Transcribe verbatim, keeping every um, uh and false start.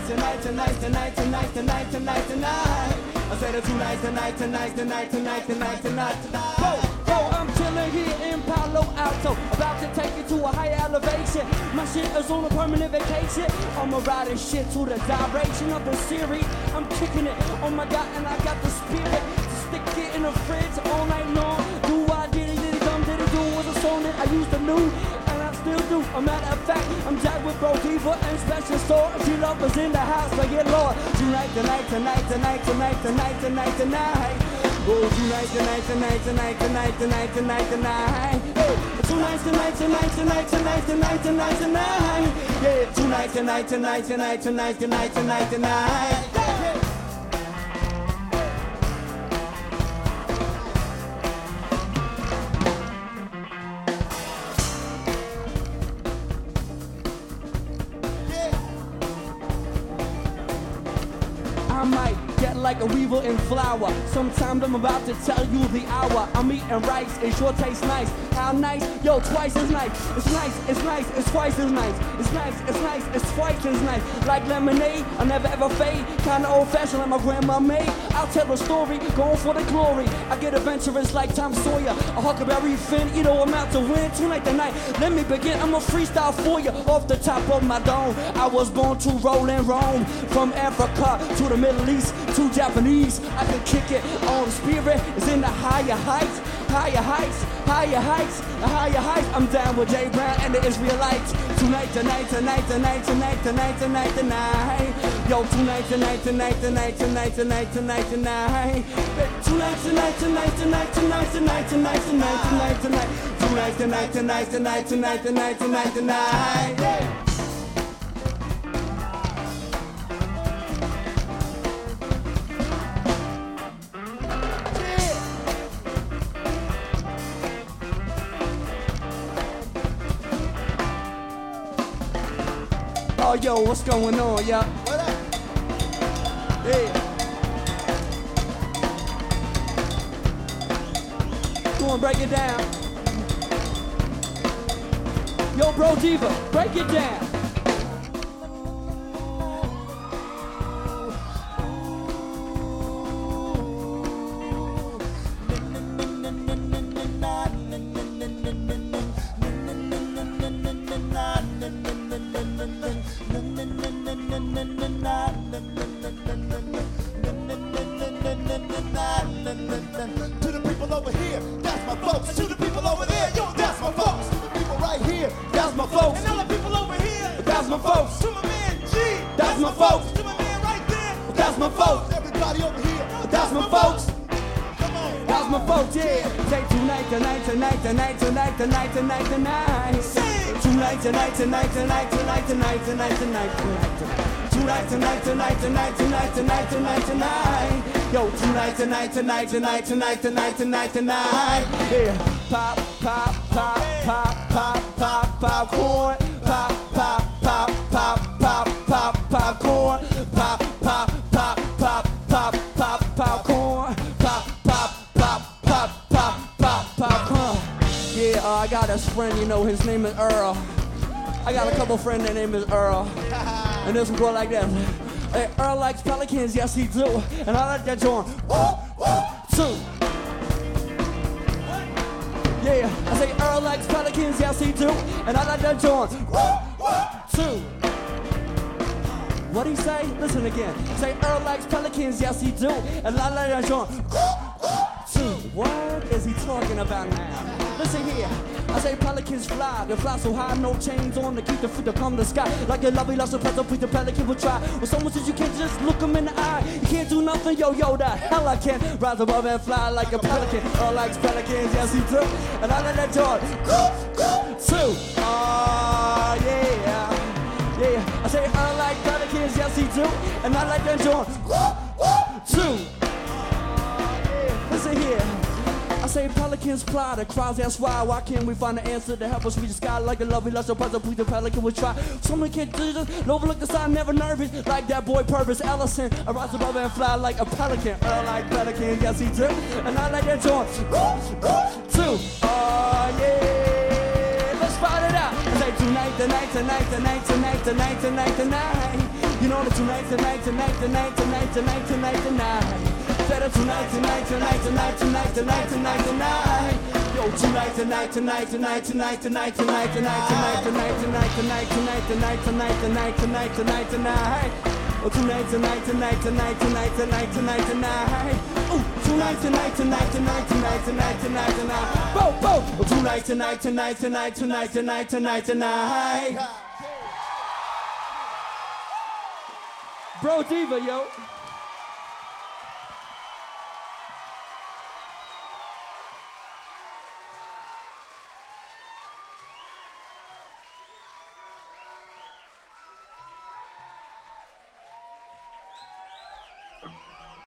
tonight, tonight, tonight, tonight, tonight, tonight, tonight. I said it tonight, tonight, tonight, tonight, tonight, tonight, tonight, tonight. Yo, yo, I'm chilling here in Palo Alto, about to take it to a higher elevation. My shit is on a permanent vacation. I'ma ride this shit to the direction of the series. I'm kicking it, oh my God, and I got the spirit to stick it in the fridge all night long. Do I did it, did it, come, did it, do was a song that I used to know. Still do. A matter of fact, I'm jacked with Bro Diva and Special Store. She love us in the house, like yeah, Lord. Tonight, tonight, tonight, tonight, tonight, tonight, tonight, tonight. Oh, tonight, tonight, tonight, tonight, tonight, tonight, tonight, tonight. Hey, tonight, tonight, tonight, tonight, tonight, tonight, tonight, tonight. Yeah, tonight, tonight, tonight, tonight, tonight, tonight, tonight, tonight. I might get like a weevil in flour. Sometimes I'm about to tell you the hour. I'm eating rice, it sure tastes nice. How nice? Yo, twice as nice. It's nice, it's nice, it's twice as nice. It's nice, it's nice, it's twice as nice. Like lemonade, I never ever fade. Kinda old fashioned like my grandma made. I'll tell a story, going for the glory. I get adventurous like Tom Sawyer. A Huckleberry Finn, you know I'm out to win. Tonight tonight, let me begin. I'm a freestyle for you off the top of my dome. I was born to roll and roam. From Africa to the Middle East to Japanese. I can kick it on the spirit. It's in the higher heights, higher heights, higher heights, higher heights. I'm down with Jay Brown and the Israelites. Tonight, tonight, tonight, tonight, tonight, tonight, tonight, tonight. Yo, tonight, tonight, tonight, tonight, tonight, tonight, tonight, tonight. Tonight, tonight, tonight, tonight, tonight, tonight, tonight, tonight, tonight, tonight. Tonight, tonight, tonight, tonight, tonight, tonight, tonight, tonight. Oh, yo, what's going on, y'all? What up? Yeah. Go on, break it down. Yo, Bro Diva, break it down. To the people over here, that's my folks. To the people over there, yo, that's my folks. To the people right here, that's my folks. And all the people over here, That's my folks. to my man G, That's my folks. to my man right there, That's my folks. everybody over here, That's my folks. Come on, That's my folks, yeah. Say tonight, tonight, tonight, tonight, tonight, tonight, tonight, tonight. Sing. Tonight, tonight, tonight, tonight, tonight, tonight, tonight, tonight, tonight. Tonight, tonight, tonight, tonight, tonight, tonight, tonight, tonight. Yo, tonight, tonight, tonight, tonight, tonight, tonight, tonight, tonight. Yeah. Pop, pop, pop, pop, pop, pop, popcorn. Pop, pop, pop, pop, pop, pop, popcorn. Pop, pop, pop, pop, pop, pop, popcorn. Pop, pop, pop, pop, pop, pop, popcorn. Yeah, uh, I got this friend, you know, his name is Earl. I got a couple friends, their name is Earl. And this one go like this. Hey, Earl likes pelicans, yes he do. And I like that joint. Two. Yeah, I say Earl likes pelicans, yes he do. And I like that joint. Two. What'd he say? Listen again. Say Earl likes pelicans, yes he do. And I like that joint. Two. What is he talking about now? Listen here. I say pelicans fly, they fly so high, no chains on to keep the fruit to come to the sky. Like a lovely lost surprise, the pelican will try. When someone says you can't just look them in the eye, you can't do nothing, yo, yo, the hell I can. Rise above and fly like a pelican. Earl likes pelicans, yes he do. And I let that joy. Two. Oh, yeah. Yeah. I say Earl like pelicans, yes he do. And I like that joy. Two. Listen here. I say pelicans fly, the crowds ask why. Why can't we find the answer to help us reach the sky? Like a lovely luster puzzle, please the pelican will try. Someone can't do this, overlook the sign, never nervous. Like that boy Purvis Ellison, I rise above and fly like a pelican. Earl like pelican, yes he do. And I like that joint. Two. Oh yeah, let's find it out. I say tonight, tonight, tonight, tonight, tonight, tonight, tonight, tonight. You know that tonight, tonight, tonight, tonight, tonight, tonight, tonight, tonight. Said it tonight, tonight, tonight, tonight, tonight, tonight, tonight, tonight. Yo, tonight, tonight, tonight, tonight, tonight, tonight, tonight, tonight, tonight, tonight, tonight, tonight, tonight, tonight, tonight, tonight, tonight, tonight, tonight. Oh, tonight, tonight, tonight, tonight, tonight, tonight, tonight, tonight. Ooh, tonight, tonight, tonight, tonight, tonight, tonight, tonight, tonight. Bo, bo. Oh, tonight, tonight, tonight, tonight, tonight, tonight, tonight, tonight. Bro Diva, yo.